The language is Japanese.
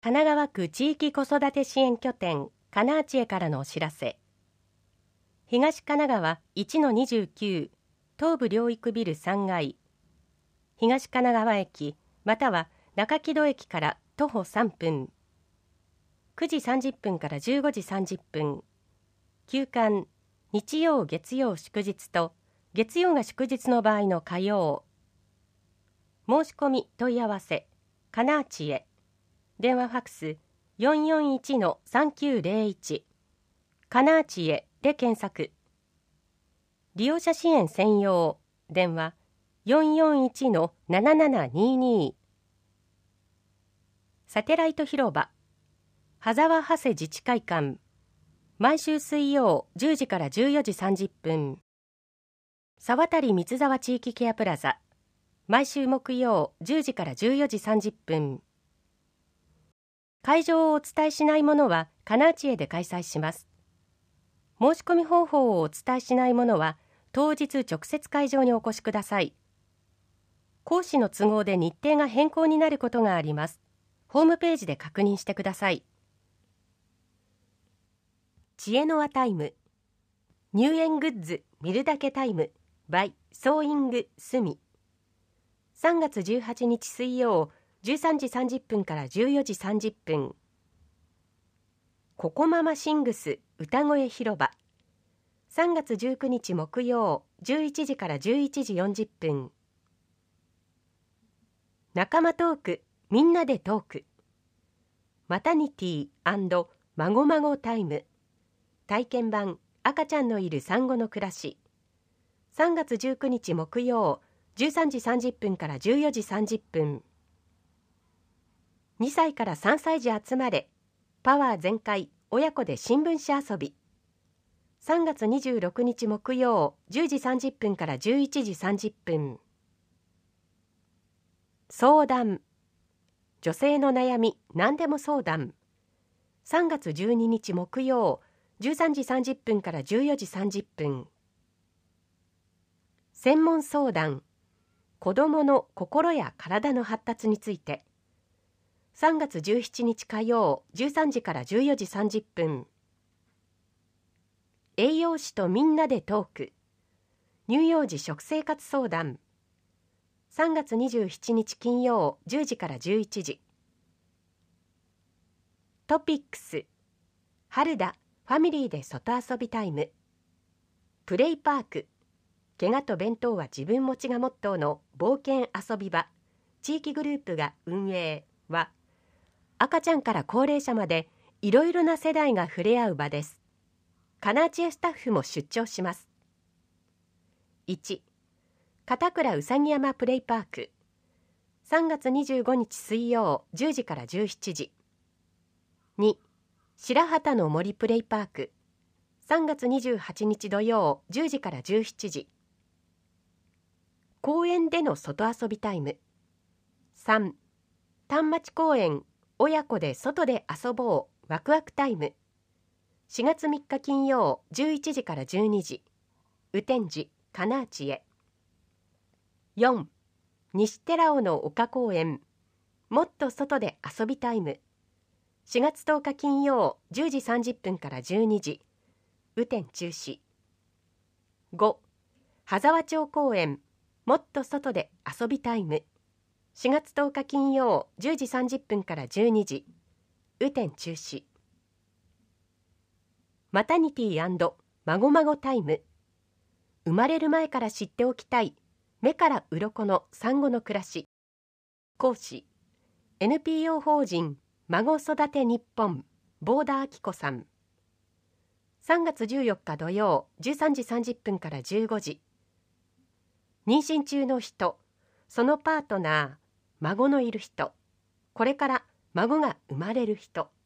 神奈川区地域子育て支援拠点かなあちえからのお知らせ。東神奈川 1-29 東部療育ビル3階、東神奈川駅または中木戸駅から徒歩3分、9時30分から15時30分、休館日曜月曜祝日と月曜が祝日の場合の火曜。申し込み問い合わせかなあちえ、電話ファックス 441-3901 かなあちえで検索。利用者支援専用電話 441-7722。 サテライト広場羽沢長谷自治会館、毎週水曜10時から14時30分。沢渡三沢地域ケアプラザ、毎週木曜10時から14時30分。会場をお伝えしないものはかなあちえで開催します。申し込み方法をお伝えしないものは当日直接会場にお越しください。講師の都合で日程が変更になることがあります。ホームページで確認してください。知恵の輪タイム、入園グッズ見るだけタイム by ソーイングスミ。3月18日水曜13時30分から14時30分。ココママシングス歌声広場、3月19日木曜11時から11時40分。仲間トークみんなでトーク、マタニティ&まごまごタイム、体験版赤ちゃんのいる産後の暮らし、3月19日木曜13時30分から14時30分。2歳から3歳児集まれパワー全開親子で新聞紙遊び、3月26日木曜10時30分から11時30分。相談、女性の悩み何でも相談、3月12日木曜13時30分から14時30分。専門相談、子どもの心や体の発達について、3月17日火曜13時から14時30分。栄養士とみんなでトーク、乳幼児食生活相談、3月27日金曜10時から11時。トピックス、春だファミリーで外遊びタイム、プレイパーク、怪我と弁当は自分持ちがモットーの冒険遊び場、地域グループが運営は、赤ちゃんから高齢者までいろいろな世代が触れ合う場です。かなあちえスタッフも出張します。1、片倉うさぎ山プレイパーク、3月25日水曜10時から17時。2、白畑の森プレイパーク、3月28日土曜10時から17時。公園での外遊びタイム。3、丹町公園親子で外で遊ぼうワクワクタイム、4月3日金曜11時から12時。雨天時かなあちえ。4、西寺尾の丘公園もっと外で遊びタイム、4月10日金曜10時30分から12時。雨天中止。5、羽沢町公園もっと外で遊びタイム、4月10日金曜10時30分から12時。雨天中止。マタニティ&まごまごタイム、生まれる前から知っておきたい目から鱗の産後の暮らし。講師 NPO 法人孫育て日本ボーダーきこさん。3月14日土曜13時30分から15時。妊娠中の人、そのパートナー、孫のいる人、これから孫が生まれる人。